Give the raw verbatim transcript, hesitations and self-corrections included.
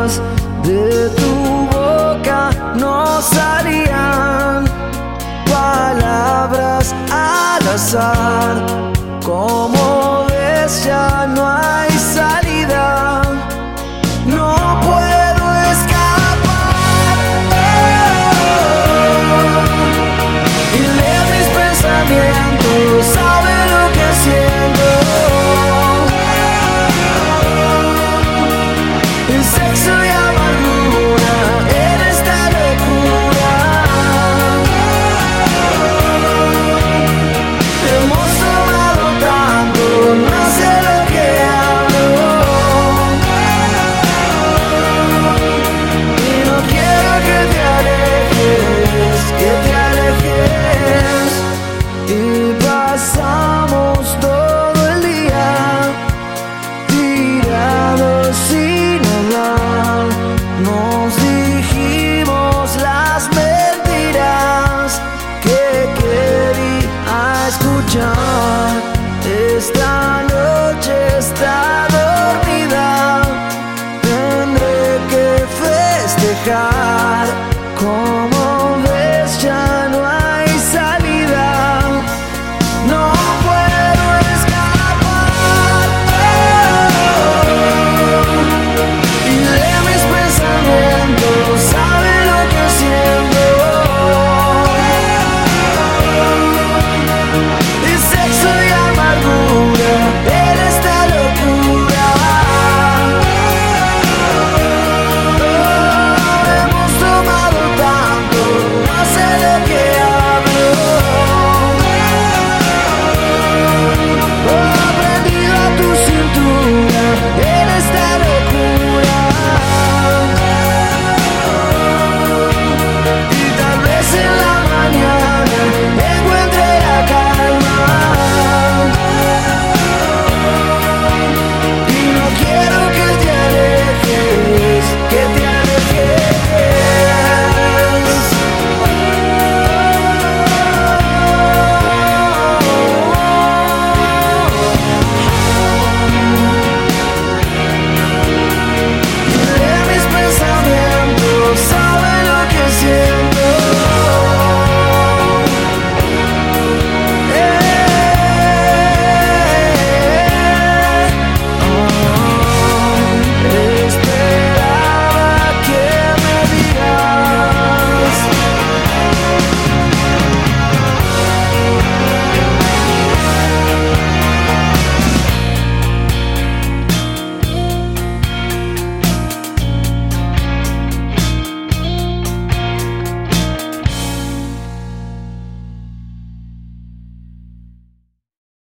palabras de tu boca no salían, palabras al azar. Como ves, ya no hay salida, no puedo escapar. Oh, y leo mis pensamientos, sabe lo que siento. El sexo y amargura en esta locura. Hemos tomado tanto, no sé lo que hablo. Y no quiero que te alejes, que te alejes. Y pasamos todo el día tirados sin hablar. Nos dijimos las mentiras que quería escuchar. Esta noche está dormida, tendré que festejar.